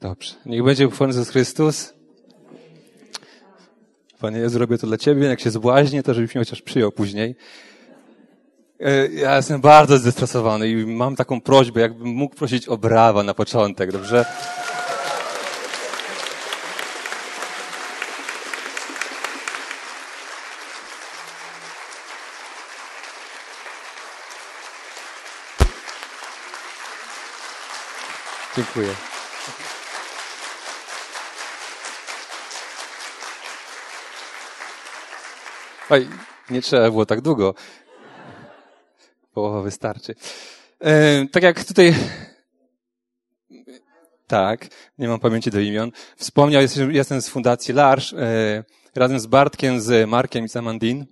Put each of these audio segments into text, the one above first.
Dobrze. Niech będzie uchwalony Jezus Chrystus. Panie Jezu, zrobię to dla Ciebie. Jak się zbłaźnię, to żebyś mnie chociaż przyjął później. Ja jestem bardzo zestresowany i mam taką prośbę, jakbym mógł prosić o brawa na początek, dobrze? Dziękuję. Oj, nie trzeba było tak długo. Połowa wystarczy. Tak jak tutaj... Tak, nie mam pamięci do imion. Wspomniał, jestem z Fundacji L'Arche, razem z Bartkiem, z Markiem i z Amandine.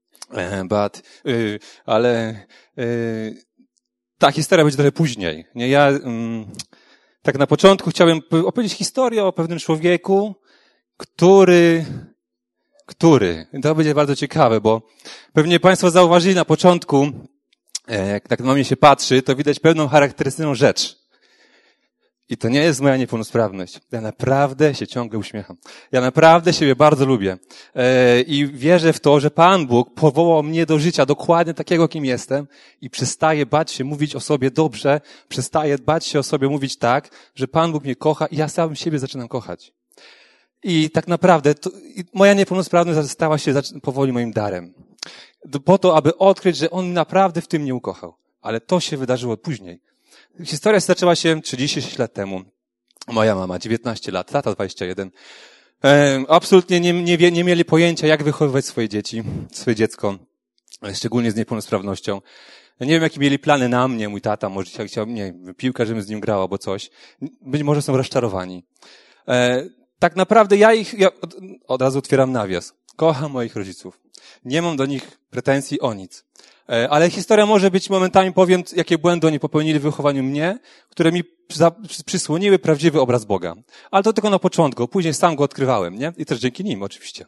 Ale ta historia będzie trochę później. Nie, ja tak na początku chciałem opowiedzieć historię o pewnym człowieku, który... To będzie bardzo ciekawe, bo pewnie Państwo zauważyli na początku, jak tak na mnie się patrzy, to widać pewną charakterystyczną rzecz. I to nie jest moja niepełnosprawność. Ja naprawdę się ciągle uśmiecham. Ja naprawdę siebie bardzo lubię. I wierzę w to, że Pan Bóg powołał mnie do życia dokładnie takiego, kim jestem i przestaje bać się mówić o sobie dobrze, przestaje bać się o sobie mówić tak, że Pan Bóg mnie kocha i ja sam siebie zaczynam kochać. I tak naprawdę moja niepełnosprawność stała się powoli moim darem. Po to, aby odkryć, że On naprawdę w tym nie ukochał. Ale to się wydarzyło później. Historia zaczęła się 36 lat temu. Moja mama, 19 lat, tata 21. Absolutnie nie mieli pojęcia, jak wychowywać swoje dziecko, szczególnie z niepełnosprawnością. Ja nie wiem, jakie mieli plany na mnie, mój tata, może chciał, nie wiem, piłkę, żebym z nim grał albo coś. Być może są rozczarowani. Tak naprawdę ja od razu otwieram nawias. Kocham moich rodziców. Nie mam do nich pretensji o nic. Ale historia może być, momentami powiem, jakie błędy oni popełnili w wychowaniu mnie, które mi przysłoniły prawdziwy obraz Boga. Ale to tylko na początku, później sam go odkrywałem, nie? I też dzięki nim, oczywiście.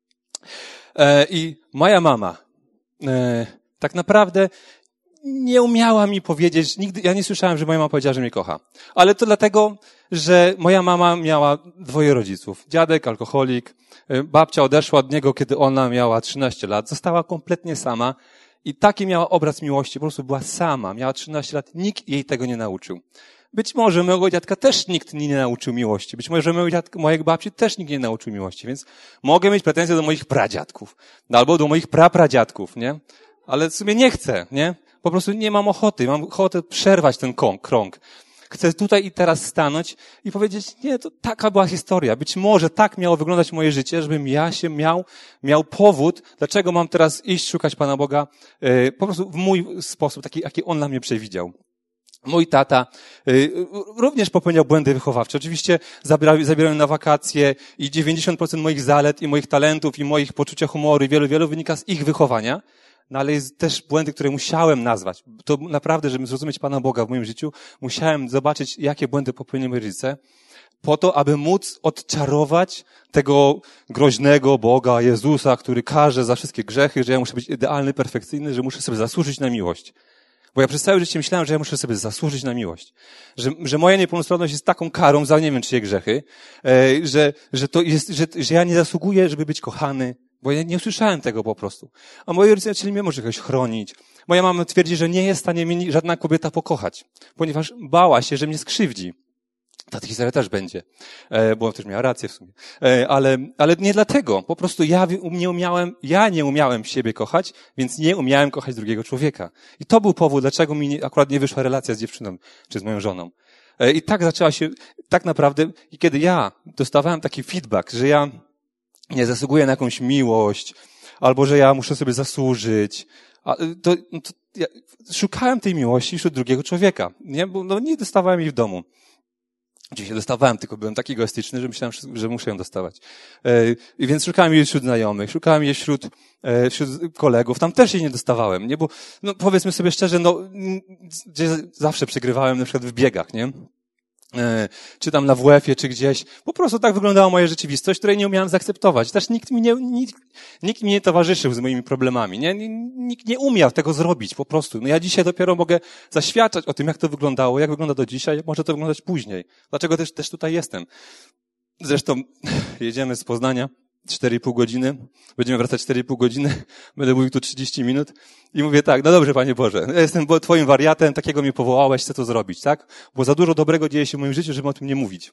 I moja mama tak naprawdę nie umiała mi powiedzieć, nigdy, ja nie słyszałem, że moja mama powiedziała, że mnie kocha. Ale to dlatego, że moja mama miała 2 rodziców. Dziadek, alkoholik, babcia odeszła od niego, kiedy ona miała 13 lat. Została kompletnie sama i taki miała obraz miłości. Po prostu była sama. Miała 13 lat. Nikt jej tego nie nauczył. Być może mojego dziadka też nikt nie nauczył miłości. Być może mojej babci też nikt nie nauczył miłości. Więc mogę mieć pretensje do moich pradziadków. Albo do moich prapradziadków, nie? Ale w sumie nie chcę, nie? Po prostu nie mam ochoty. Mam ochotę przerwać ten krąg. Chcę tutaj i teraz stanąć i powiedzieć, nie, to taka była historia. Być może tak miało wyglądać moje życie, żebym ja się miał powód, dlaczego mam teraz iść szukać Pana Boga po prostu w mój sposób, taki, jaki On dla mnie przewidział. Mój tata również popełniał błędy wychowawcze. Oczywiście zabierałem na wakacje i 90% moich zalet i moich talentów i moich poczucia humoru i wielu wynika z ich wychowania. No ale jest też błędy, które musiałem nazwać. To naprawdę, żeby zrozumieć Pana Boga w moim życiu, musiałem zobaczyć, jakie błędy popełnili moi rodzice, po to, aby móc odczarować tego groźnego Boga, Jezusa, który karze za wszystkie grzechy, że ja muszę być idealny, perfekcyjny, że muszę sobie zasłużyć na miłość. Bo ja przez całe życie myślałem, że ja muszę sobie zasłużyć na miłość. Że moja niepełnosprawność jest taką karą za nie wiem czyje grzechy, że ja nie zasługuję, żeby być kochany, bo ja nie usłyszałem tego po prostu. A moi rodzice chcieli mnie może jakoś chronić. Moja mama twierdzi, że nie jest w stanie mnie żadna kobieta pokochać, ponieważ bała się, że mnie skrzywdzi. Ta historia też będzie, bo też miała rację w sumie. Ale nie dlatego. Po prostu ja nie umiałem siebie kochać, więc nie umiałem kochać drugiego człowieka. I to był powód, dlaczego mi akurat nie wyszła relacja z dziewczyną, czy z moją żoną. I tak zaczęła się, tak naprawdę, i kiedy ja dostawałem taki feedback, że ja nie zasługuję na jakąś miłość, albo że ja muszę sobie zasłużyć, to ja szukałem tej miłości wśród drugiego człowieka. Nie, bo nie dostawałem jej w domu. Oczywiście dostawałem, tylko byłem taki egoistyczny, że myślałem, że muszę ją dostawać. I więc szukałem jej wśród znajomych, szukałem jej wśród kolegów. Tam też jej nie dostawałem, nie? Bo, no powiedzmy sobie szczerze, gdzie zawsze przegrywałem na przykład w biegach, nie? czy tam na WF-ie, czy gdzieś. Po prostu tak wyglądała moja rzeczywistość, której nie umiałem zaakceptować. Też nikt mi nie towarzyszył z moimi problemami. Nikt nie umiał tego zrobić, po prostu. No ja dzisiaj dopiero mogę zaświadczać o tym, jak to wyglądało, jak wygląda do dzisiaj, jak może to wyglądać później. Dlaczego też tutaj jestem. Zresztą jedziemy z Poznania 4,5 godziny, będziemy wracać 4,5 godziny, będę mówił tu 30 minut i mówię tak, no dobrze, Panie Boże, ja jestem Twoim wariatem, takiego mnie powołałeś, chcę to zrobić, tak? Bo za dużo dobrego dzieje się w moim życiu, żeby o tym nie mówić.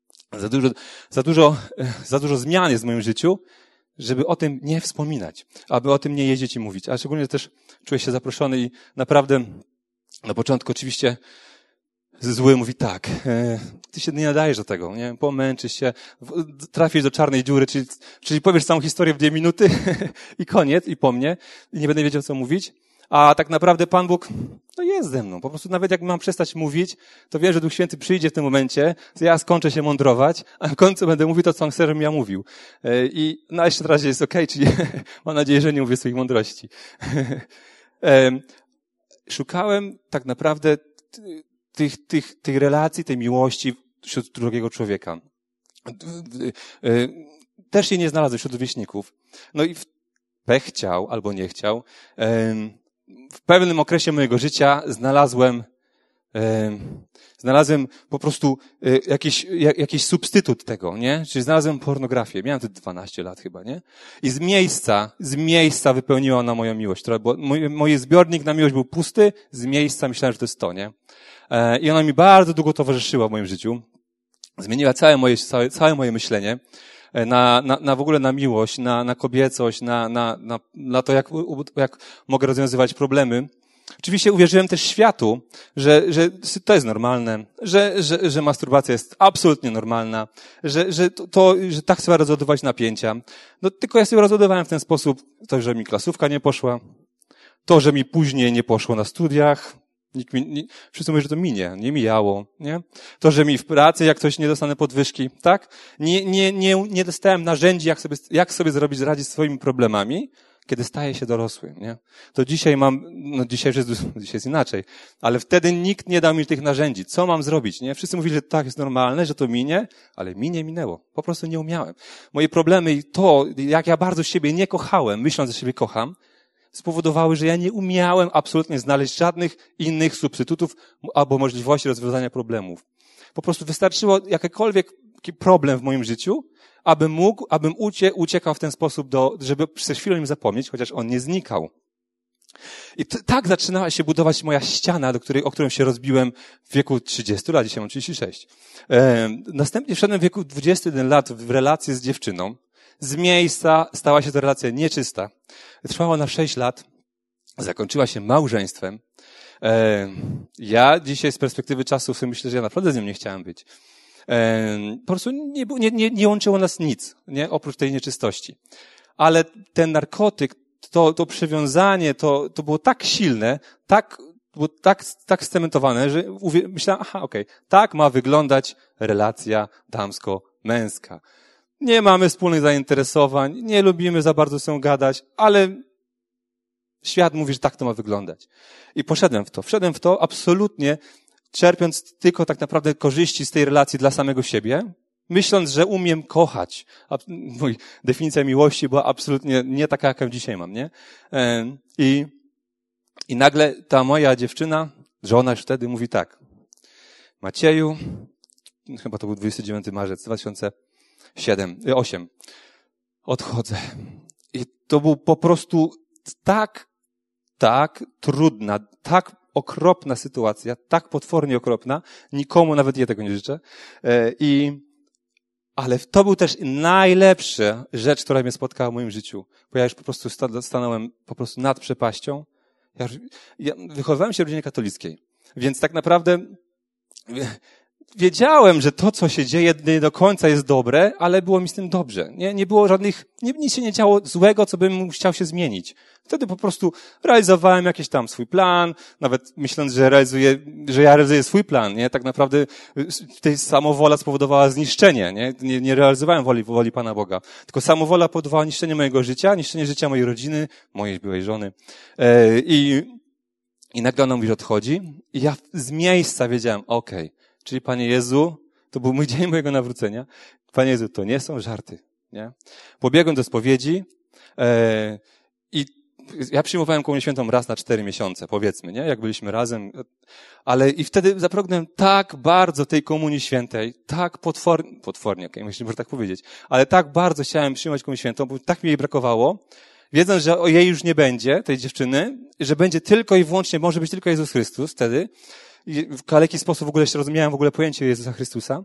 Za dużo zmian jest w moim życiu, żeby o tym nie wspominać, aby o tym nie jeździć i mówić. A szczególnie też czuję się zaproszony i naprawdę na początku oczywiście zły mówi tak, ty się nie nadajesz do tego, nie? Pomęczysz się, trafisz do czarnej dziury, czyli powiesz całą historię w 2 minuty i koniec, i po mnie, i nie będę wiedział, co mówić. A tak naprawdę Pan Bóg, no jest ze mną. Po prostu nawet jak mam przestać mówić, to wiem, że Duch Święty przyjdzie w tym momencie, to ja skończę się mądrować, a w końcu będę mówił to, co on chce, żebym ja mówił. I no jeszcze na razie jest okej, czyli mam nadzieję, że nie mówię swoich mądrości. Szukałem tak naprawdę tych relacji, tej miłości wśród drugiego człowieka. Też jej nie znalazłem wśród rówieśników. No i pech chciał albo nie chciał. W pewnym okresie mojego życia znalazłem po prostu jakiś substytut tego, nie? Czyli znalazłem pornografię. Miałem wtedy 12 lat chyba, nie? I z miejsca wypełniła ona moją miłość, która była, mój zbiornik na miłość był pusty, z miejsca myślałem, że to jest to, nie? I ona mi bardzo długo towarzyszyła w moim życiu. Zmieniła całe moje myślenie w ogóle na miłość, na kobiecość, na to, jak mogę rozwiązywać problemy. Oczywiście uwierzyłem też światu, że to jest normalne, że masturbacja jest absolutnie normalna, że tak trzeba rozładować napięcia. No tylko ja sobie rozładowałem w ten sposób to, że mi klasówka nie poszła, to, że mi później nie poszło na studiach, wszyscy mówią, że to nie mijało, nie? To, że mi w pracy, jak coś nie dostanę podwyżki, tak? Nie dostałem narzędzi, jak sobie radzić z swoimi problemami, kiedy staję się dorosłym, nie? To dzisiaj dzisiaj jest inaczej, ale wtedy nikt nie dał mi tych narzędzi. Co mam zrobić, nie? Wszyscy mówili, że tak jest normalne, że to minie, ale mi nie minęło. Po prostu nie umiałem. Moje problemy i to, jak ja bardzo siebie nie kochałem, myśląc, że siebie kocham, spowodowały, że ja nie umiałem absolutnie znaleźć żadnych innych substytutów albo możliwości rozwiązania problemów. Po prostu wystarczyło jakikolwiek problem w moim życiu, abym uciekał w ten sposób, żeby przez chwilę nim zapomnieć, chociaż on nie znikał. I tak zaczynała się budować moja ściana, o którą się rozbiłem w wieku 30 lat, dzisiaj mam 36. Następnie wszedłem w wieku 21 lat w relację z dziewczyną. Z miejsca stała się to relacja nieczysta. Trwała na 6 lat. Zakończyła się małżeństwem. Ja dzisiaj z perspektywy czasu sobie myślę, że ja naprawdę z nią nie chciałem być. Po prostu nie łączyło nas nic, nie? Oprócz tej nieczystości. Ale ten narkotyk, to przywiązanie, to było tak silne, było tak scementowane, że myślałem, tak ma wyglądać relacja damsko-męska. Nie mamy wspólnych zainteresowań, nie lubimy za bardzo się gadać, ale świat mówi, że tak to ma wyglądać. I wszedłem w to absolutnie, czerpiąc tylko tak naprawdę korzyści z tej relacji dla samego siebie, myśląc, że umiem kochać. Moja definicja miłości była absolutnie nie taka, jaką dzisiaj mam, nie? I nagle ta moja dziewczyna, żona już wtedy mówi tak: Macieju, chyba to był 29 marzec 2008, odchodzę. I to był po prostu tak trudna, tak okropna sytuacja, tak potwornie okropna, nikomu nawet ja tego nie życzę. Ale to był też najlepsza rzecz, która mnie spotkała w moim życiu, bo ja już po prostu stanąłem po prostu nad przepaścią. Ja wychowywałem się w rodzinie katolickiej, więc tak naprawdę wiedziałem, że to, co się dzieje, nie do końca jest dobre, ale było mi z tym dobrze. Nie było nic się nie działo złego, co bym chciał się zmienić. Wtedy po prostu realizowałem jakiś tam swój plan, nawet myśląc, że ja realizuję swój plan, nie? Tak naprawdę tej samowola spowodowała zniszczenie, nie? Nie realizowałem woli Pana Boga. Tylko samowola powodowała niszczenie mojego życia, niszczenie życia mojej rodziny, mojej byłej żony. I nagle ona mówi, że odchodzi. I ja z miejsca wiedziałem, Czyli Panie Jezu, to był mój dzień mojego nawrócenia. Panie Jezu, to nie są żarty, nie? Pobiegłem do spowiedzi i ja przyjmowałem komunię świętą raz na 4 miesiące, powiedzmy, nie? Jak byliśmy razem. Ale i wtedy zapragnąłem tak bardzo tej komunii świętej, tak potwornie, okej, myślę, że tak powiedzieć, ale tak bardzo chciałem przyjmować komunię świętą, bo tak mi jej brakowało, wiedząc, że o jej już nie będzie, tej dziewczyny, że będzie tylko i wyłącznie, może być tylko Jezus Chrystus wtedy. I w jaki sposób w ogóle jeszcze rozumiałem pojęcie Jezusa Chrystusa.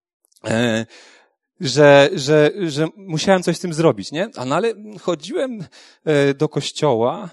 Że musiałem coś z tym zrobić, nie? No ale chodziłem do kościoła,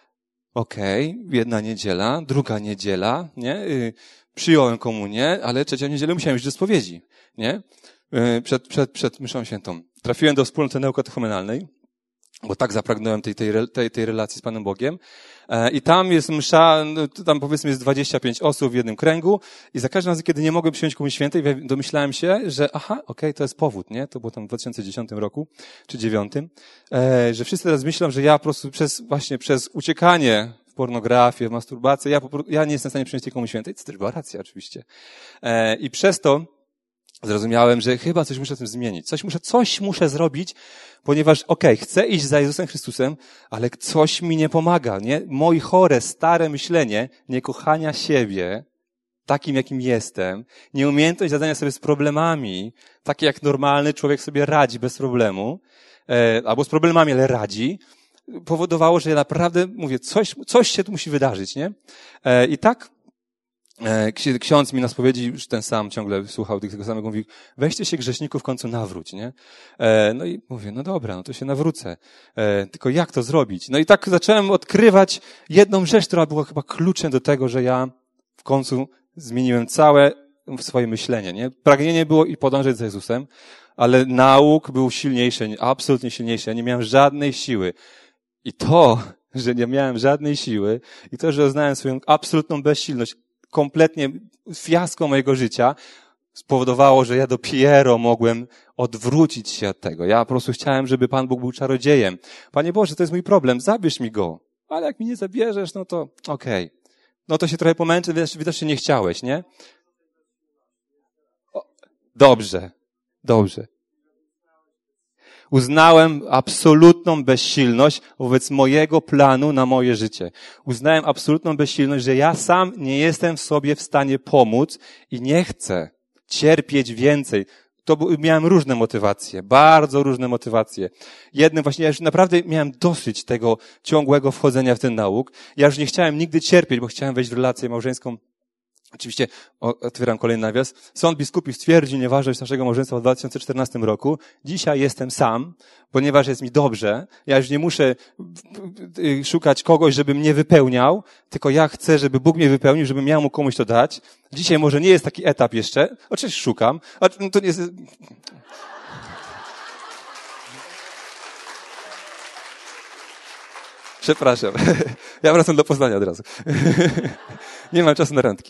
jedna niedziela, druga niedziela, nie? Przyjąłem komunię, ale trzecią niedzielę musiałem iść do spowiedzi, nie? Przed mszą świętą. Trafiłem do wspólnoty neukatechumenalnej, bo tak zapragnąłem tej relacji z Panem Bogiem. I tam jest msza, tam powiedzmy jest 25 osób w jednym kręgu i za każdym razem, kiedy nie mogłem przyjąć komunii świętej, domyślałem się, że to jest powód, nie? To było tam w 2010 roku, czy 2009, że wszyscy teraz myślą, że ja po prostu przez uciekanie w pornografię, w masturbację, ja nie jestem w stanie przyjąć tej komunii świętej, co też była racja oczywiście. I przez to zrozumiałem, że chyba coś muszę z tym zmienić. Coś muszę zrobić, ponieważ chcę iść za Jezusem Chrystusem, ale coś mi nie pomaga, nie? Moje chore, stare myślenie, niekochania siebie, takim jakim jestem, nieumiejętność zadania sobie z problemami, takie jak normalny człowiek sobie radzi bez problemu, albo z problemami, ale radzi, powodowało, że ja naprawdę mówię, coś się tu musi wydarzyć, nie? I tak ksiądz mi na spowiedzi, już ten sam ciągle słuchał tego samego, mówi, weźcie się grzeszników w końcu nawróć, nie? No i mówię, no dobra, no to się nawrócę. Tylko jak to zrobić? No i tak zacząłem odkrywać jedną rzecz, która była chyba kluczem do tego, że ja w końcu zmieniłem całe swoje myślenie, nie? Pragnienie było i podążać za Jezusem, ale nauk był silniejszy, absolutnie silniejszy. Ja nie miałem żadnej siły. I to, że nie miałem żadnej siły i to, że uznałem swoją absolutną bezsilność, kompletnie fiasko mojego życia spowodowało, że ja dopiero mogłem odwrócić się od tego. Ja po prostu chciałem, żeby Pan Bóg był czarodziejem. Panie Boże, to jest mój problem, zabierz mi go. Ale jak mi nie zabierzesz, no to okej. No to się trochę pomęczę, widocznie nie chciałeś, nie? Dobrze. Uznałem absolutną bezsilność wobec mojego planu na moje życie. Uznałem absolutną bezsilność, że ja sam nie jestem sobie w stanie pomóc i nie chcę cierpieć więcej. Miałem różne motywacje, bardzo różne motywacje. Jednym właśnie, ja już naprawdę miałem dosyć tego ciągłego wchodzenia w ten nauk. Ja już nie chciałem nigdy cierpieć, bo chciałem wejść w relację małżeńską. Oczywiście, otwieram kolejny nawias. Sąd biskupi stwierdził nieważność naszego małżeństwa w 2014 roku. Dzisiaj jestem sam, ponieważ jest mi dobrze. Ja już nie muszę szukać kogoś, żeby mnie wypełniał, tylko ja chcę, żeby Bóg mnie wypełnił, żebym miał mu komuś to dać. Dzisiaj może nie jest taki etap jeszcze. Oczywiście szukam. To nie jest... Przepraszam. Ja wracam do Poznania od razu. Nie mam czasu na randki.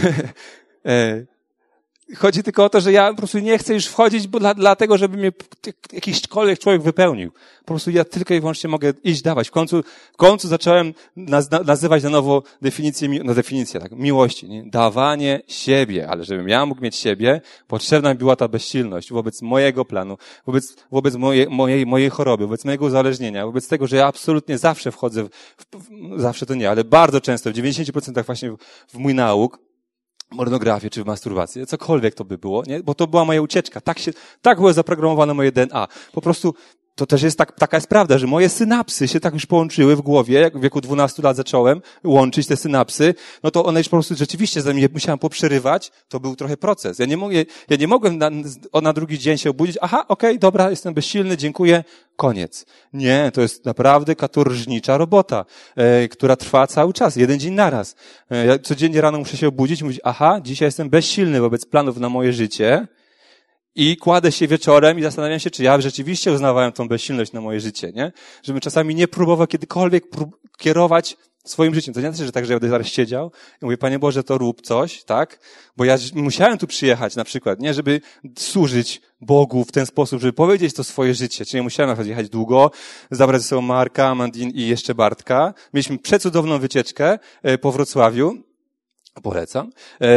Chodzi tylko o to, że ja po prostu nie chcę już wchodzić, dlatego, żeby mnie jakiśkolwiek człowiek wypełnił. Po prostu ja tylko i wyłącznie mogę iść dawać. W końcu zacząłem nazywać na nowo definicję miłości, nie? Dawanie siebie. Ale żebym ja mógł mieć siebie, potrzebna mi była ta bezsilność wobec mojego planu, wobec mojej choroby, wobec mojego uzależnienia, wobec tego, że ja absolutnie zawsze wchodzę zawsze to nie, ale bardzo często, w 90% właśnie w mój nauk, pornografię czy w masturbację, cokolwiek to by było, nie? Bo to była moja ucieczka. Tak było zaprogramowane moje DNA. Po prostu to też jest taka jest prawda, że moje synapsy się tak już połączyły w głowie, jak w wieku 12 lat zacząłem łączyć te synapsy, no to one już po prostu rzeczywiście, zanim je musiałem poprzerywać, to był trochę proces. Ja nie mogłem na drugi dzień się obudzić, dobra, jestem bezsilny, dziękuję, koniec. Nie, to jest naprawdę katorżnicza robota, która trwa cały czas, jeden dzień naraz. Ja codziennie rano muszę się obudzić i mówić, dzisiaj jestem bezsilny wobec planów na moje życie, i kładę się wieczorem i zastanawiam się, czy ja rzeczywiście uznawałem tą bezsilność na moje życie, nie? Żebym czasami nie próbował kiedykolwiek kierować swoim życiem. To nie znaczy, że tak, że ja będę zaraz siedział i mówię, Panie Boże, to rób coś, tak? Bo ja musiałem tu przyjechać na przykład, nie? Żeby służyć Bogu w ten sposób, żeby powiedzieć to swoje życie. Czyli musiałem na przykład jechać długo, zabrać ze sobą Marka, Amandine i jeszcze Bartka. Mieliśmy przecudowną wycieczkę po Wrocławiu. Polecam.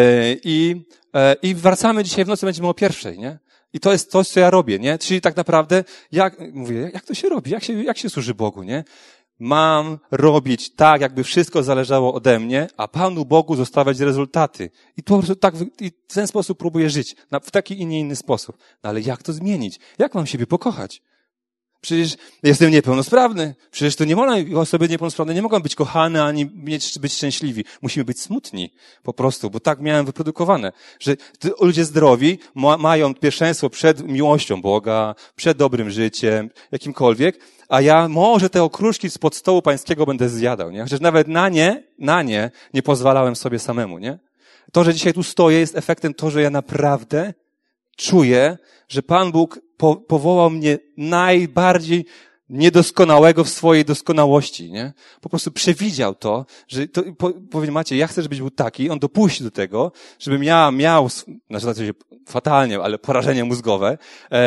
I wracamy dzisiaj w nocy, będziemy o 1:00, nie? I to jest to, co ja robię, nie? Czyli tak naprawdę, jak to się robi? Jak się służy Bogu, nie? Mam robić tak, jakby wszystko zależało ode mnie, a Panu Bogu zostawiać rezultaty. I po prostu i w ten sposób próbuję żyć. W taki i nie inny sposób. No ale jak to zmienić? Jak mam siebie pokochać? Przecież jestem niepełnosprawny. Przecież to nie można, osoby niepełnosprawne nie mogą być kochane, ani być szczęśliwi. Musimy być smutni. Po prostu, bo tak miałem wyprodukowane. Że ludzie zdrowi mają pierwszeństwo przed miłością Boga, przed dobrym życiem, jakimkolwiek, a ja może te okruszki spod stołu pańskiego będę zjadał, nie? Chociaż nawet na nie nie pozwalałem sobie samemu, nie? To, że dzisiaj tu stoję, jest efektem to, że ja naprawdę czuję, że Pan Bóg powołał mnie najbardziej niedoskonałego w swojej doskonałości, nie? Po prostu przewidział to, że powiem Macie, ja chcę, żebyś był taki, on dopuści do tego, żebym ja miał, znaczy fatalnie, ale porażenie mózgowe,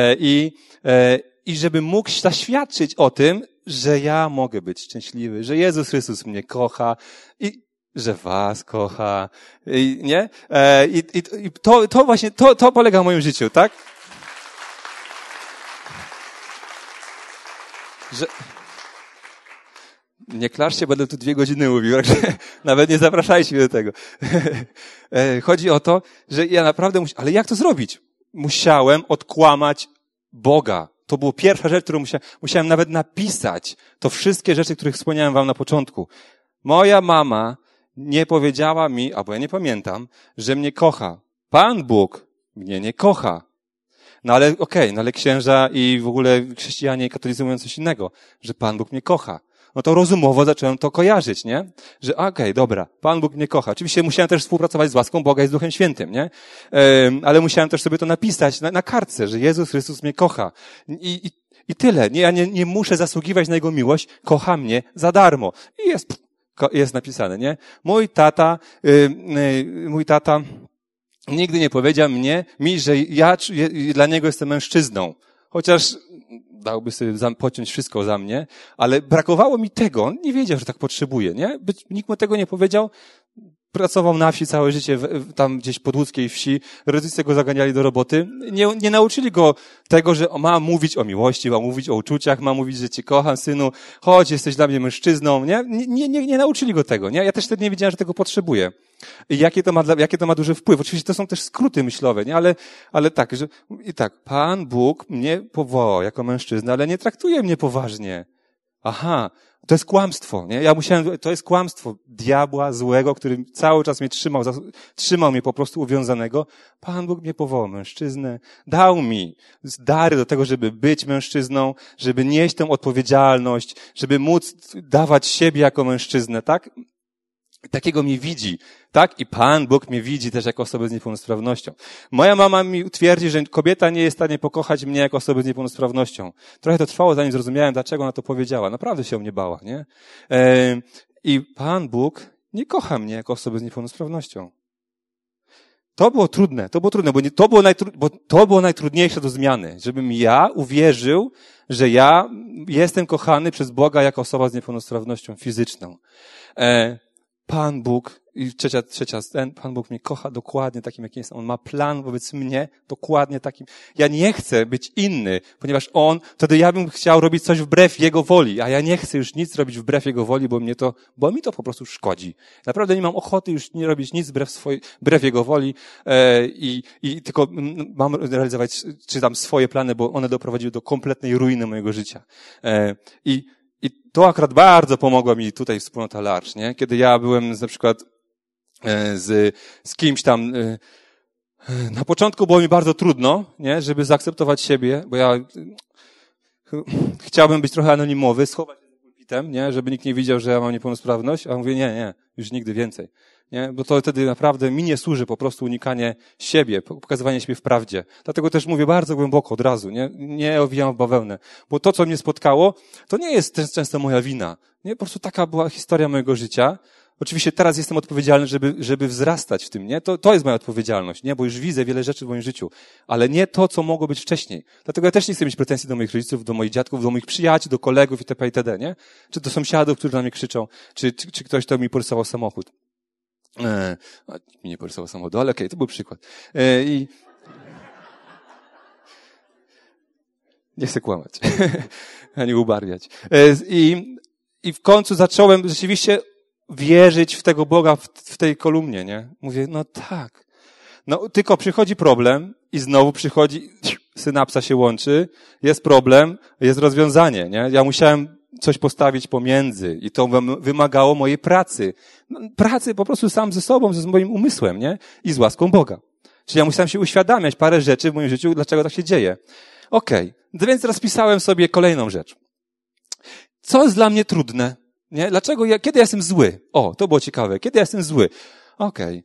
i żebym mógł zaświadczyć o tym, że ja mogę być szczęśliwy, że Jezus Chrystus mnie kocha i że was kocha, nie? I to właśnie, to polega na moim życiu, tak? Że nie klaszcie, będę tu 2 godziny mówił, także nawet nie zapraszajcie mnie do tego. Chodzi o to, że ja naprawdę ale jak to zrobić? Musiałem odkłamać Boga. To była pierwsza rzecz, którą musiałem nawet napisać. To wszystkie rzeczy, których wspomniałem wam na początku. Moja mama nie powiedziała mi, albo ja nie pamiętam, że mnie kocha. Pan Bóg mnie nie kocha. No ale okej, no ale księża i w ogóle chrześcijanie i katolicy mówią coś innego, że Pan Bóg mnie kocha. No to rozumowo zacząłem to kojarzyć, nie? Że okej, dobra, Pan Bóg mnie kocha. Oczywiście musiałem też współpracować z łaską Boga i z Duchem Świętym, nie? Ale musiałem też sobie to napisać na kartce, że Jezus Chrystus mnie kocha. I tyle. Ja nie muszę zasługiwać na Jego miłość, kocha mnie za darmo. I jest napisane, nie? Mój tata nigdy nie powiedział mi, że ja dla niego jestem mężczyzną. Chociaż dałby sobie pociąć wszystko za mnie, ale brakowało mi tego. On nie wiedział, że tak potrzebuje, nie? Nikt mu tego nie powiedział. Pracował na wsi całe życie, tam gdzieś pod łódzkiej wsi. Rodzice go zaganiali do roboty. Nie nauczyli go tego, że ma mówić o miłości, ma mówić o uczuciach, ma mówić, że cię kocham, synu, chodź, jesteś dla mnie mężczyzną, nie? Nie nauczyli go tego, nie? Ja też wtedy nie wiedziałem, że tego potrzebuję. I jakie to ma duży wpływ. Oczywiście to są też skróty myślowe, nie? Ale tak, Pan Bóg mnie powołał jako mężczyznę, ale nie traktuje mnie poważnie. Aha, to jest kłamstwo, nie? To jest kłamstwo diabła złego, który cały czas mnie trzymał mnie po prostu uwiązanego. Pan Bóg mnie powołał mężczyznę, dał mi dary do tego, żeby być mężczyzną, żeby nieść tę odpowiedzialność, żeby móc dawać siebie jako mężczyznę, tak? Takiego mnie widzi, tak? I Pan Bóg mnie widzi też jako osobę z niepełnosprawnością. Moja mama mi twierdzi, że kobieta nie jest w stanie pokochać mnie jako osobę z niepełnosprawnością. Trochę to trwało, zanim zrozumiałem, dlaczego ona to powiedziała. Naprawdę się o mnie bała, nie? I Pan Bóg nie kocha mnie jako osobę z niepełnosprawnością. To było trudne, bo to było najtrudniejsze do zmiany, żebym ja uwierzył, że ja jestem kochany przez Boga jako osoba z niepełnosprawnością fizyczną. Pan Bóg, i Pan Bóg mnie kocha dokładnie takim, jakim jest. On ma plan wobec mnie dokładnie takim. Ja nie chcę być inny, ponieważ wtedy ja bym chciał robić coś wbrew Jego woli, a ja nie chcę już nic robić wbrew Jego woli, bo mi to po prostu szkodzi. Naprawdę nie mam ochoty już nie robić nic wbrew Jego woli, i tylko mam realizować, czy tam swoje plany, bo one doprowadziły do kompletnej ruiny mojego życia. I to akurat bardzo pomogła mi tutaj wspólnota Larch, nie? Kiedy ja byłem na przykład z kimś tam, na początku było mi bardzo trudno, nie? Żeby zaakceptować siebie, bo ja chciałbym być trochę anonimowy, schować się za pulpitem, nie? Żeby nikt nie widział, że ja mam niepełnosprawność, a mówię, nie, już nigdy więcej. Nie? Bo to wtedy naprawdę mi nie służy po prostu unikanie siebie, pokazywanie siebie w prawdzie. Dlatego też mówię bardzo głęboko od razu, nie owijam w bawełnę. Bo to, co mnie spotkało, to nie jest też często moja wina. Nie? Po prostu taka była historia mojego życia. Oczywiście teraz jestem odpowiedzialny, żeby wzrastać w tym, nie? To jest moja odpowiedzialność, nie? Bo już widzę wiele rzeczy w moim życiu, ale nie to, co mogło być wcześniej. Dlatego ja też nie chcę mieć pretensji do moich rodziców, do moich dziadków, do moich przyjaciół, do kolegów itp., nie? Czy do sąsiadów, którzy na mnie krzyczą, czy ktoś, kto mi porysował samochód. Mi nie porysował samochodu, ale okej, to był przykład. I nie chcę kłamać, ani ubarwiać. I w końcu zacząłem rzeczywiście wierzyć w tego Boga w tej kolumnie, nie? Mówię, no tak. No, tylko przychodzi problem i znowu przychodzi, synapsa się łączy, jest problem, jest rozwiązanie, nie? Ja musiałem coś postawić pomiędzy i to wymagało mojej pracy. Pracy po prostu sam ze sobą, z moim umysłem, nie? I z łaską Boga. Czyli ja musiałem się uświadamiać parę rzeczy w moim życiu, dlaczego tak się dzieje. Okej, więc rozpisałem sobie kolejną rzecz. Co jest dla mnie trudne? Nie? Dlaczego kiedy ja jestem zły? O, to było ciekawe. Kiedy ja jestem zły? Okej.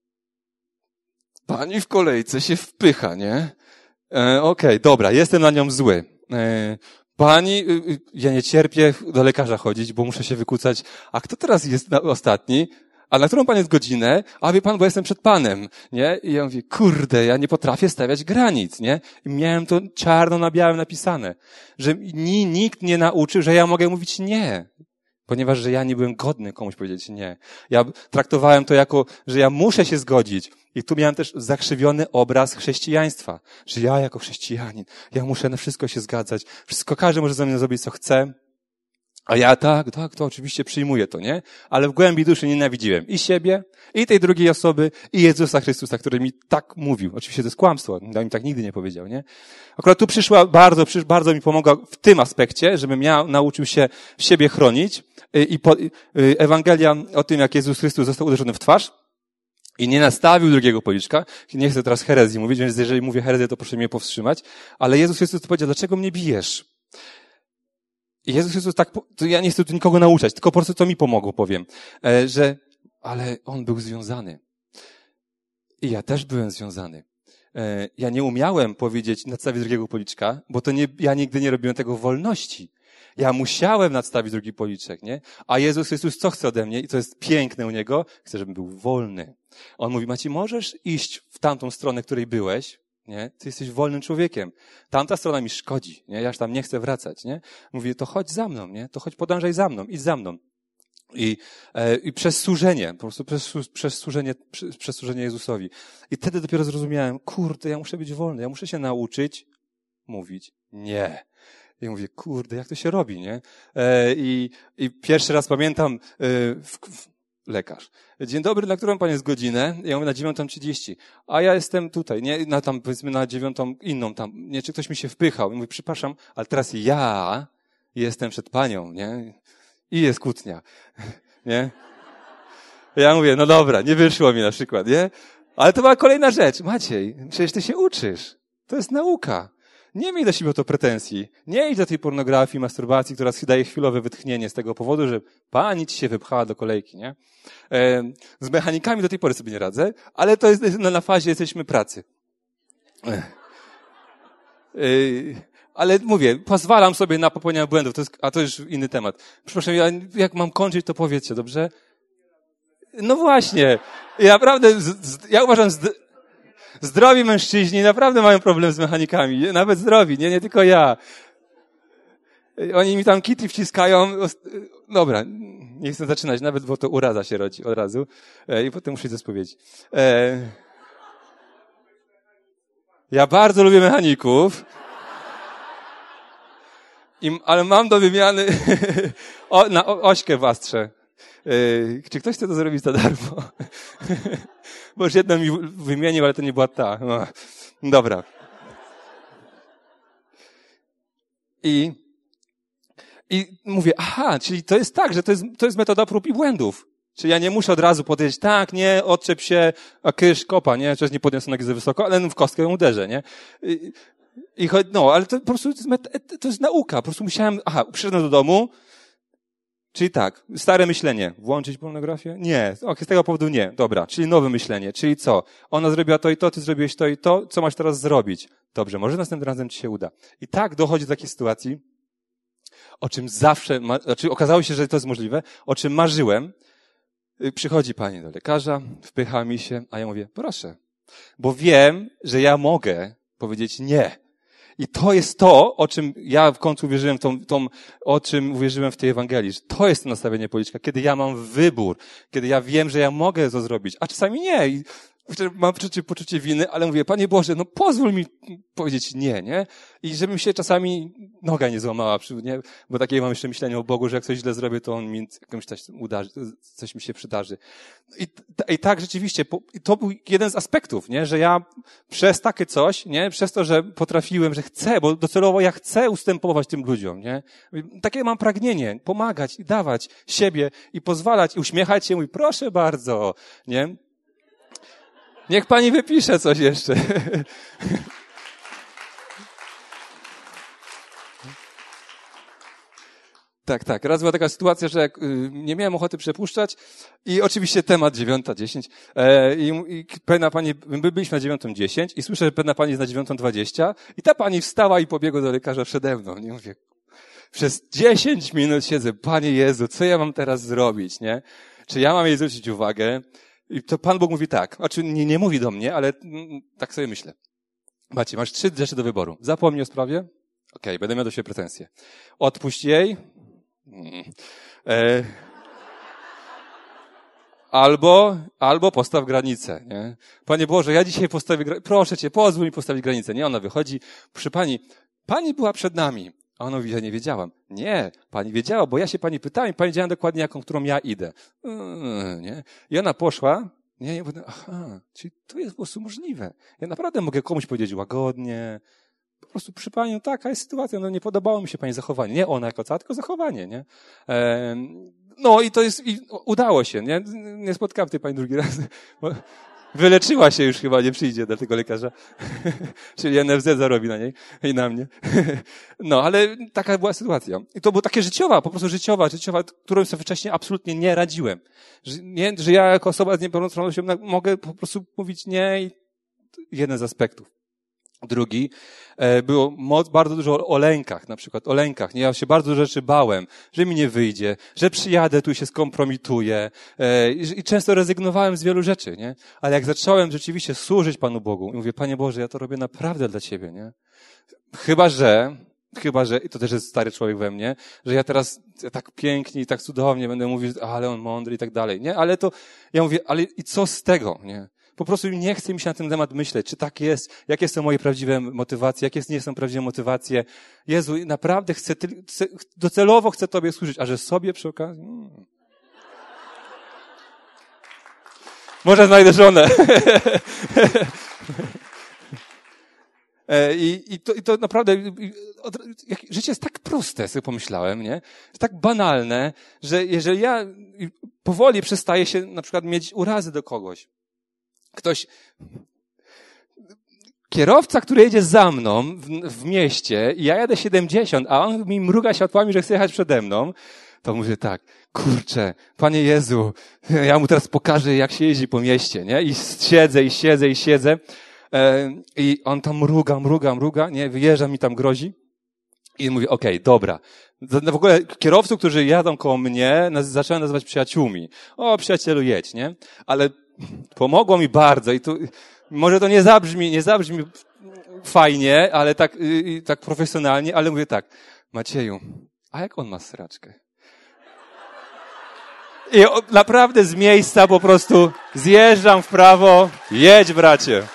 Pani w kolejce się wpycha, nie? Okej, dobra, jestem na nią zły. Pani, ja nie cierpię do lekarza chodzić, bo muszę się wykucać. A kto teraz jest ostatni? A na którą pan jest godzinę? A wie pan, bo jestem przed panem, nie? I ja mówię, kurde, ja nie potrafię stawiać granic, nie? I miałem to czarno na białym napisane, że nikt nie nauczył, że ja mogę mówić nie. Ponieważ, że ja nie byłem godny komuś powiedzieć nie. Ja traktowałem to jako, że ja muszę się zgodzić. I tu miałem też zakrzywiony obraz chrześcijaństwa. Że ja jako chrześcijanin, ja muszę na wszystko się zgadzać. Wszystko, każdy może ze mnie zrobić, co chce. A ja tak, to oczywiście przyjmuję to, nie? Ale w głębi duszy nienawidziłem i siebie, i tej drugiej osoby, i Jezusa Chrystusa, który mi tak mówił. Oczywiście to jest kłamstwo, on mi tak nigdy nie powiedział, nie? Akurat tu bardzo mi pomogła w tym aspekcie, żebym ja nauczył się siebie chronić. Ewangelia o tym, jak Jezus Chrystus został uderzony w twarz i nie nastawił drugiego policzka. Nie chcę teraz herezji mówić, więc jeżeli mówię herezję, to proszę mnie powstrzymać. Ale Jezus Chrystus powiedział, dlaczego mnie bijesz? I Jezus Chrystus to ja nie chcę tu nikogo nauczać, tylko po prostu to mi pomogło, powiem, ale On był związany. I ja też byłem związany. Ja nie umiałem powiedzieć, nadstawić drugiego policzka, bo ja nigdy nie robiłem tego w wolności. Ja musiałem nadstawić drugi policzek, nie? A Jezus Chrystus co chce ode mnie? I to jest piękne u Niego, chce, żebym był wolny. On mówi, Maciej, możesz iść w tamtą stronę, której byłeś, nie? Ty jesteś wolnym człowiekiem. Tamta strona mi szkodzi, nie? Ja już tam nie chcę wracać, nie? Mówię, to chodź za mną, nie? To chodź podążaj za mną, idź za mną. I przez służenie, po prostu przez służenie Jezusowi. I wtedy dopiero zrozumiałem, kurde, ja muszę być wolny, ja muszę się nauczyć mówić nie. I mówię, kurde, jak to się robi, nie? I pierwszy raz pamiętam, lekarz. Dzień dobry, na którą pan jest godzinę? Ja mówię, na 9:30. A ja jestem tutaj, nie? Powiedzmy na 9:00 inną tam. Nie, czy ktoś mi się wpychał? I mówię, przepraszam, ale teraz ja jestem przed panią, nie? I jest kłótnia, nie? Ja mówię, no dobra, nie wyszło mi na przykład, nie? Ale to była kolejna rzecz. Maciej, przecież ty się uczysz. To jest nauka. Nie miej do siebie o to pretensji. Nie idź do tej pornografii, masturbacji, która daje chwilowe wytchnienie z tego powodu, że pani ci się wypchała do kolejki, nie? Z mechanikami do tej pory sobie nie radzę, ale to jest na fazie jesteśmy pracy. Ale mówię, pozwalam sobie na popełnianie błędów, a to już inny temat. Przepraszam, jak mam kończyć, to powiedzcie, dobrze? No właśnie. Ja naprawdę, ja uważam, zdrowi mężczyźni naprawdę mają problem z mechanikami. Nawet zdrowi, nie tylko ja. Oni mi tam kity wciskają. Dobra, nie chcę zaczynać nawet, bo to uraza się rodzi od razu. I potem muszę ze spowiedzi. Ja bardzo lubię mechaników. Ale mam do wymiany na ośkę w Astrze. Czy ktoś chce to zrobić za darmo? Bo już jedną mi wymienił, ale to nie była ta. No. Dobra. I mówię, aha, czyli to jest tak, że to jest metoda prób i błędów. Czyli ja nie muszę od razu powiedzieć, tak, nie, odczep się, a kysz, kopa, nie, przecież nie podniosę nogi za wysoko, ale w kostkę ją uderzę, nie? Ale to po prostu to jest nauka. Po prostu musiałem, przyszedłem do domu, czyli tak, stare myślenie. Włączyć pornografię? Nie. Z tego powodu nie. Dobra, czyli nowe myślenie. Czyli co? Ona zrobiła to i to, ty zrobiłeś to i to, co masz teraz zrobić? Dobrze, może następnym razem ci się uda. I tak dochodzi do takiej sytuacji, o czym zawsze, okazało się, że to jest możliwe, o czym marzyłem. Przychodzi pani do lekarza, wpycha mi się, a ja mówię, proszę, bo wiem, że ja mogę powiedzieć nie. I to jest to, o czym ja w końcu uwierzyłem, o czym uwierzyłem w tej Ewangelii, że to jest to nastawienie policzka, kiedy ja mam wybór, kiedy ja wiem, że ja mogę to zrobić, a czasami nie. I mam poczucie winy, ale mówię, Panie Boże, no pozwól mi powiedzieć nie? I żebym się czasami noga nie złamała, nie? Bo takie mam jeszcze myślenie o Bogu, że jak coś źle zrobię, to On mi jakąś coś mi się przydarzy. I tak rzeczywiście, to był jeden z aspektów, nie? Że ja przez takie coś, nie? Przez to, że potrafiłem, że chcę, bo docelowo ja chcę ustępować tym ludziom, nie? Takie mam pragnienie, pomagać i dawać siebie i pozwalać i uśmiechać się, mówić, proszę bardzo, nie? Niech pani wypisze coś jeszcze. Tak. Raz była taka sytuacja, że nie miałem ochoty przepuszczać i oczywiście temat 9:10 i pewna pani, my byliśmy na 9:10 i słyszę, że pewna pani jest na 9:20 i ta pani wstała i pobiegła do lekarza przede mną. Nie mówię, przez 10 minut siedzę, Panie Jezu, co ja mam teraz zrobić, nie? Czy ja mam jej zwrócić uwagę? I to Pan Bóg mówi tak, znaczy nie mówi do mnie, ale tak sobie myślę. Macie, masz 3 rzeczy do wyboru. Zapomnij o sprawie. Okej, będę miał do siebie pretensje. Odpuść jej. Albo postaw granicę, nie? Panie Boże, ja dzisiaj postawię granicę. Proszę Cię, pozwól mi postawić granicę. Nie, ona wychodzi. Proszę Pani była przed nami. A ona mówi, ja nie wiedziałam. Nie, Pani wiedziała, bo ja się Pani pytałem i Pani wiedziała dokładnie, którą ja idę. Nie? I ona poszła. Nie, mówię, aha, czyli to jest po prostu możliwe. Ja naprawdę mogę komuś powiedzieć łagodnie. Po prostu przy Pani, taka jest sytuacja, no nie podobało mi się Pani zachowanie. Nie ona jako cała, tylko zachowanie, nie? No i to jest, i udało się, nie? Nie spotkałem tej Pani drugi raz. Wyleczyła się już chyba, nie przyjdzie do tego lekarza. Czyli NFZ zarobi na niej i na mnie. No, ale taka była sytuacja. I to była takie po prostu życiowa, którą sobie wcześniej absolutnie nie radziłem. Że ja jako osoba z niepełnosprawnością mogę po prostu mówić nie i jeden z aspektów. Drugi, było bardzo dużo o lękach, na przykład o lękach. Nie, ja się bardzo dużo rzeczy bałem, że mi nie wyjdzie, że przyjadę, tu się skompromituję i często rezygnowałem z wielu rzeczy, nie? Ale jak zacząłem rzeczywiście służyć Panu Bogu i mówię, Panie Boże, ja to robię naprawdę dla Ciebie, nie? Chyba, że, i to też jest stary człowiek we mnie, że ja teraz tak pięknie i tak cudownie będę mówił, ale on mądry i tak dalej, nie? Ale to, ja mówię, ale i co z tego, nie? Po prostu nie chce mi się na ten temat myśleć, czy tak jest, jakie są moje prawdziwe motywacje, jakie nie są prawdziwe motywacje. Jezu, naprawdę docelowo chcę Tobie służyć, a że sobie przy okazji... Może znajdę żonę. I to naprawdę, życie jest tak proste, sobie pomyślałem, nie? Tak banalne, że jeżeli ja powoli przestaję się na przykład mieć urazy do kogoś, kierowca, który jedzie za mną w mieście i ja jadę 70, a on mi mruga światłami, że chce jechać przede mną, to mówię tak, kurczę, Panie Jezu, ja mu teraz pokażę, jak się jeździ po mieście, nie? I siedzę. I on tam mruga, nie? Wyjeżdża mi tam, grozi. I mówię, okej, dobra. W ogóle kierowców, którzy jadą koło mnie, zacząłem nazywać przyjaciółmi. O, przyjacielu, jedź, nie? Ale pomogło mi bardzo i tu, może to nie zabrzmi fajnie, ale tak profesjonalnie, ale mówię tak, Macieju, a jak on ma sraczkę? I naprawdę z miejsca po prostu zjeżdżam w prawo, jedź bracie.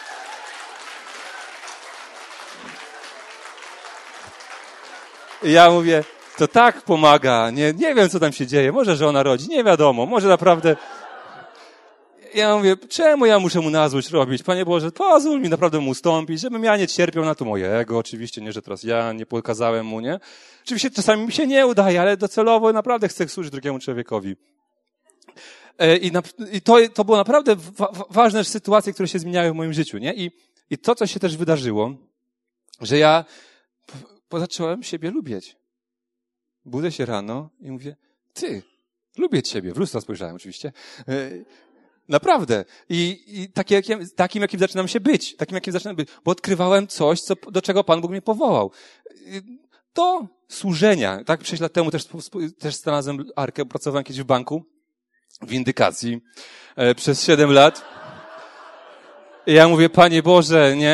I ja mówię, to tak pomaga, nie wiem co tam się dzieje, może żona rodzi, nie wiadomo, może naprawdę... Ja mówię, czemu ja muszę mu na złość robić? Panie Boże, pozwól mi naprawdę mu ustąpić, żebym ja nie cierpiał na to mojego. Oczywiście nie, że teraz ja nie pokazałem mu, nie? Oczywiście czasami mi się nie udaje, ale docelowo naprawdę chcę służyć drugiemu człowiekowi. I to było naprawdę ważne sytuacje, które się zmieniały w moim życiu, nie? I to, co się też wydarzyło, że ja zacząłem siebie lubić. Budzę się rano i mówię, ty, lubię ciebie. W lustro spojrzałem oczywiście. Naprawdę. I takim, jakim zaczynam się być. Bo odkrywałem coś, do czego Pan Bóg mnie powołał. Do służenia. Tak, 6 lat temu też znalazłem Arkę. Pracowałem kiedyś w banku. W windykacji. Przez 7 lat. I ja mówię, Panie Boże, nie?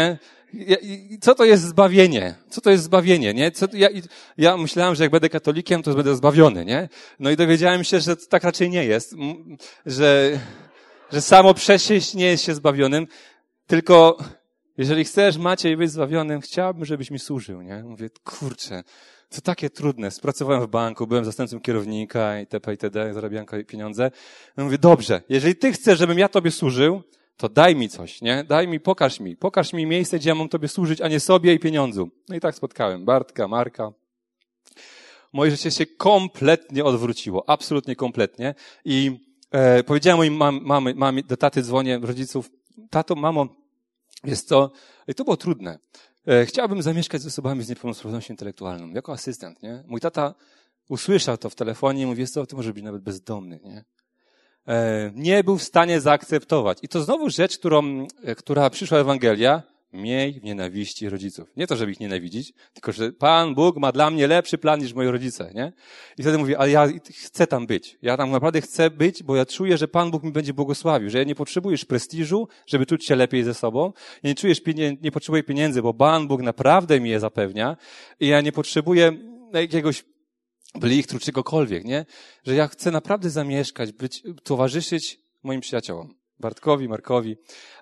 Co to jest zbawienie? Co to jest zbawienie, nie? Ja myślałem, że jak będę katolikiem, to będę zbawiony, nie? No i dowiedziałem się, że tak raczej nie jest. Że samo przez nie jest się zbawionym, tylko jeżeli chcesz, Maciej, być zbawionym, chciałbym, żebyś mi służył, nie? Mówię, kurczę, to takie trudne. Pracowałem w banku, byłem zastępcą kierownika itp. itd., zarabiałem pieniądze. No mówię, dobrze, jeżeli ty chcesz, żebym ja tobie służył, to daj mi coś, nie? Pokaż mi miejsce, gdzie ja mam tobie służyć, a nie sobie i pieniądzu. No i tak spotkałem Bartka, Marka. Moje życie się kompletnie odwróciło, absolutnie kompletnie. I powiedziałem mojej mamie, do taty dzwonię, rodziców, tato, mamo, jest to, i to było trudne. Chciałbym zamieszkać z osobami z niepełnosprawnością intelektualną, jako asystent, nie? Mój tata usłyszał to w telefonie i mówi, jest to, ty możesz być nawet bezdomny, nie? Nie był w stanie zaakceptować. I to znowu rzecz, która przyszła Ewangelia, miej w nienawiści rodziców. Nie to, żeby ich nienawidzić, tylko, że Pan Bóg ma dla mnie lepszy plan niż moi rodzice, nie? I wtedy mówię, ale ja chcę tam być. Ja tam naprawdę chcę być, bo ja czuję, że Pan Bóg mi będzie błogosławił, że ja nie potrzebujesz prestiżu, żeby czuć się lepiej ze sobą. Ja nie potrzebuję pieniędzy, bo Pan Bóg naprawdę mi je zapewnia. I ja nie potrzebuję jakiegoś blichtru, czegokolwiek, nie? Że ja chcę naprawdę zamieszkać, towarzyszyć moim przyjaciołom. Bartkowi, Markowi.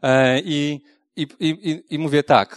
I mówię tak.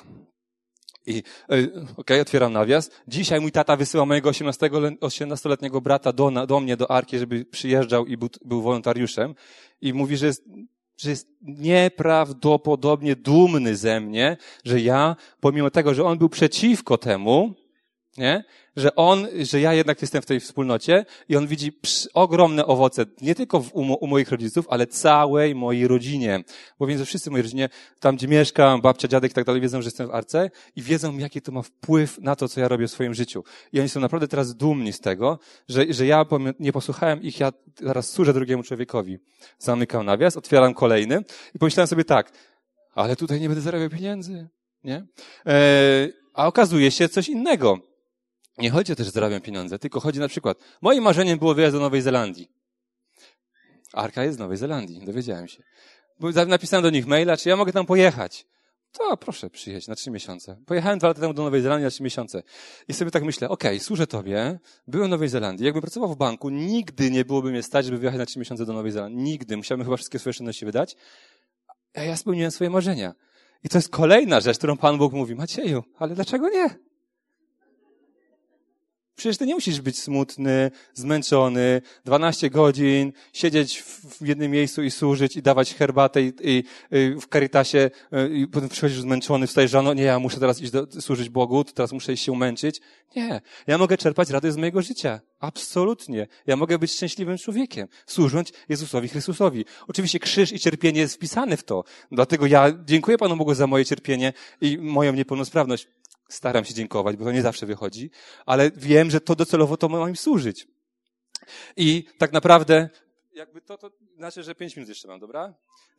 Otwieram nawias. Dzisiaj mój tata wysyła mojego 18-letniego brata do mnie, do Arki, żeby przyjeżdżał i był wolontariuszem. I mówi, że jest nieprawdopodobnie dumny ze mnie, że ja, pomimo tego, że on był przeciwko temu, nie? Że ja jednak jestem w tej wspólnocie i on widzi ogromne owoce, nie tylko u moich rodziców, ale całej mojej rodzinie. Bo wiem, że wszyscy w mojej rodzinie, tam gdzie mieszkam, babcia, dziadek i tak dalej, wiedzą, że jestem w Arce i wiedzą, jaki to ma wpływ na to, co ja robię w swoim życiu. I oni są naprawdę teraz dumni z tego, że ja nie posłuchałem ich, ja teraz służę drugiemu człowiekowi. Zamykam nawias, otwieram kolejny i pomyślałem sobie tak, ale tutaj nie będę zarabiał pieniędzy, nie? A okazuje się coś innego. Nie chodzi o to, że zarabiam pieniądze, tylko chodzi na przykład, moim marzeniem było wyjazd do Nowej Zelandii. Arka jest z Nowej Zelandii, dowiedziałem się. Napisałem do nich maila, czy ja mogę tam pojechać. To proszę przyjedź na 3 miesiące. Pojechałem 2 lata temu do Nowej Zelandii na 3 miesiące. I sobie tak myślę, służę tobie, byłem w Nowej Zelandii, jakbym pracował w banku, nigdy nie byłoby mnie stać, żeby wyjechać na 3 miesiące do Nowej Zelandii. Nigdy. Musiałbym chyba wszystkie swoje oszczędności wydać. A ja spełniłem swoje marzenia. I to jest kolejna rzecz, którą Pan Bóg mówi, Macieju, ale dlaczego nie? Przecież ty nie musisz być smutny, zmęczony, 12 godzin, siedzieć w jednym miejscu i służyć i dawać herbatę i w Caritasie i potem przychodzisz zmęczony, wstajesz rano, nie, ja muszę teraz iść służyć Bogu, to teraz muszę iść się umęczyć. Nie, ja mogę czerpać radość z mojego życia. Absolutnie. Ja mogę być szczęśliwym człowiekiem, służąc Jezusowi Chrystusowi. Oczywiście krzyż i cierpienie jest wpisane w to. Dlatego ja dziękuję Panu Bogu za moje cierpienie i moją niepełnosprawność. Staram się dziękować, bo to nie zawsze wychodzi, ale wiem, że to docelowo to ma im służyć. I tak naprawdę, jakby to znaczy, że 5 minut jeszcze mam, dobra?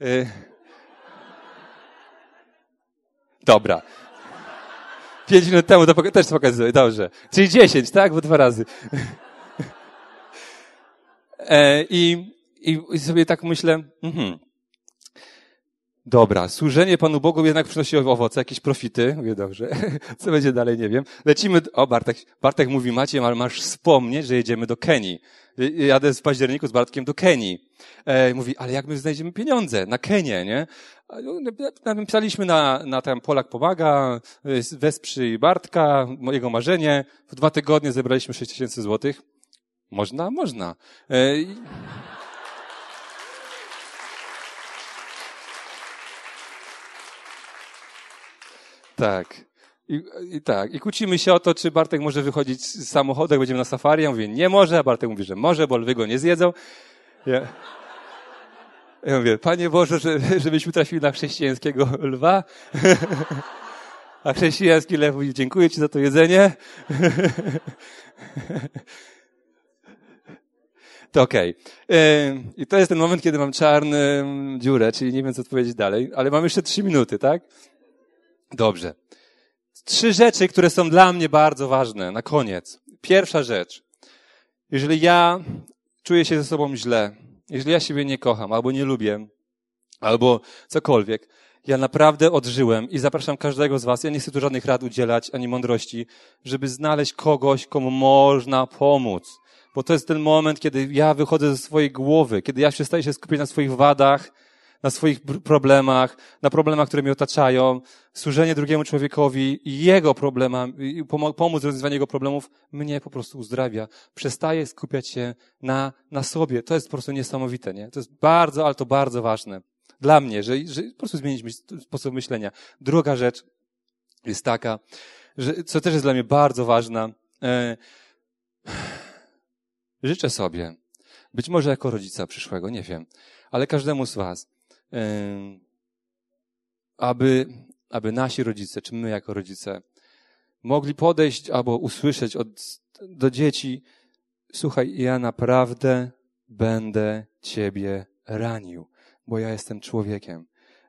Dobra. 5 minut temu to też pokazuję, dobrze. Czyli 10, tak? Bo 2 razy. I sobie tak myślę, dobra, służenie Panu Bogu jednak przynosi owoce, jakieś profity. Mówię, dobrze, co będzie dalej, nie wiem. Lecimy, Bartek mówi, Maciej, ale masz wspomnieć, że jedziemy do Kenii. Jadę w październiku z Bartkiem do Kenii. Mówi, ale jak my znajdziemy pieniądze na Kenię, nie? Napisaliśmy na tam Polak Pomaga, wesprzyj Bartka, jego marzenie. W 2 tygodnie zebraliśmy 6 000 złotych. Można. Tak. I kłócimy się o to, czy Bartek może wychodzić z samochodu, jak będziemy na safari. Ja mówię, nie może, a Bartek mówi, że może, bo lwy go nie zjedzą. Ja mówię, Panie Boże, żebyśmy trafili na chrześcijańskiego lwa. A chrześcijański lew mówi, dziękuję Ci za to jedzenie. To okej. I to jest ten moment, kiedy mam czarną dziurę, czyli nie wiem, co odpowiedzieć dalej, ale mam jeszcze 3 minuty, tak? Dobrze. 3 rzeczy, które są dla mnie bardzo ważne na koniec. Pierwsza rzecz. Jeżeli ja czuję się ze sobą źle, jeżeli ja siebie nie kocham, albo nie lubię, albo cokolwiek, Ja naprawdę odżyłem i zapraszam każdego z was, ja nie chcę tu żadnych rad udzielać, ani mądrości, żeby znaleźć kogoś, komu można pomóc. Bo to jest ten moment, kiedy ja wychodzę ze swojej głowy, kiedy ja przestaję się skupiać na swoich wadach, na swoich problemach, na problemach, które mnie otaczają. Służenie drugiemu człowiekowi i jego problemom, i pomóc w rozwiązaniu jego problemów mnie po prostu uzdrawia. Przestaję skupiać się na sobie. To jest po prostu niesamowite, nie? To jest bardzo, ale to bardzo ważne. Dla mnie, że po prostu zmienić sposób myślenia. Druga rzecz jest taka, że, co też jest dla mnie bardzo ważna, życzę sobie, być może jako rodzica przyszłego, nie wiem, ale każdemu z was, aby nasi rodzice, czy my jako rodzice, mogli podejść albo usłyszeć do dzieci, słuchaj, ja naprawdę będę ciebie ranił, bo ja jestem człowiekiem.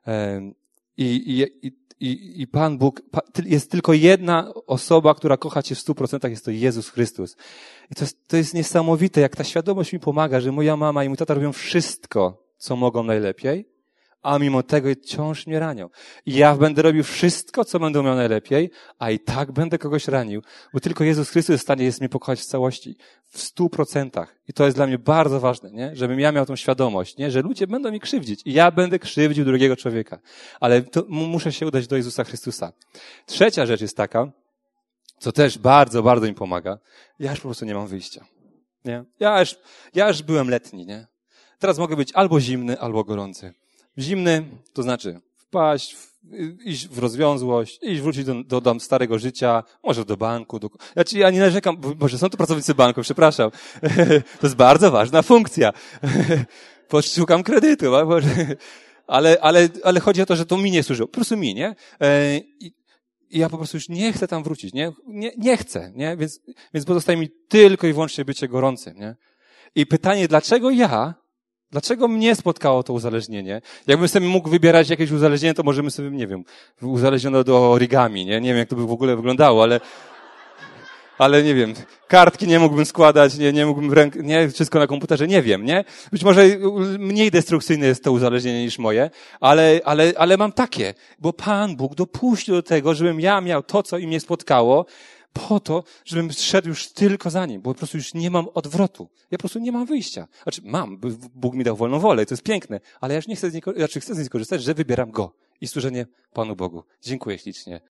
I Pan Bóg, jest tylko jedna osoba, która kocha cię w 100%, jest to Jezus Chrystus. I to jest niesamowite, jak ta świadomość mi pomaga, że moja mama i mój tata robią wszystko, co mogą najlepiej, a mimo tego wciąż mnie ranią. I ja będę robił wszystko, co będę miał najlepiej, a i tak będę kogoś ranił, bo tylko Jezus Chrystus jest w stanie mnie pokochać w całości, w 100%. I to jest dla mnie bardzo ważne, nie? Żebym ja miał tą świadomość, nie? Że ludzie będą mi krzywdzić i ja będę krzywdził drugiego człowieka. Ale to muszę się udać do Jezusa Chrystusa. Trzecia rzecz jest taka, co też bardzo, bardzo mi pomaga. Ja już po prostu nie mam wyjścia. Nie? Ja już byłem letni, nie? Teraz mogę być albo zimny, albo gorący. Zimny to znaczy wpaść, iść w rozwiązłość, wrócić do starego życia, może do banku. Ja nie narzekam, może są tu pracownicy banku, przepraszam. To jest bardzo ważna funkcja. Szukam kredytu, ale chodzi o to, że to mi nie służyło. Po prostu mi, nie? I ja po prostu już nie chcę tam wrócić, nie? Nie chcę, nie? Więc pozostaje mi tylko i wyłącznie bycie gorącym, nie? I pytanie, dlaczego mnie spotkało to uzależnienie? Jakbym sobie mógł wybierać jakieś uzależnienie, to możemy sobie, nie wiem, uzależnione do origami, nie? Nie wiem, jak to by w ogóle wyglądało, ale nie wiem, kartki nie mógłbym składać, nie mógłbym wszystko na komputerze, nie wiem, nie? Być może mniej destrukcyjne jest to uzależnienie niż moje, ale mam takie, bo Pan Bóg dopuścił do tego, żebym ja miał to, co im mnie spotkało, po to, żebym szedł już tylko za Nim, bo po prostu już nie mam odwrotu. Ja po prostu nie mam wyjścia. Znaczy mam, Bóg mi dał wolną wolę i to jest piękne, ale ja już nie chcę chcę z niej korzystać, że wybieram Go i służenie Panu Bogu. Dziękuję ślicznie.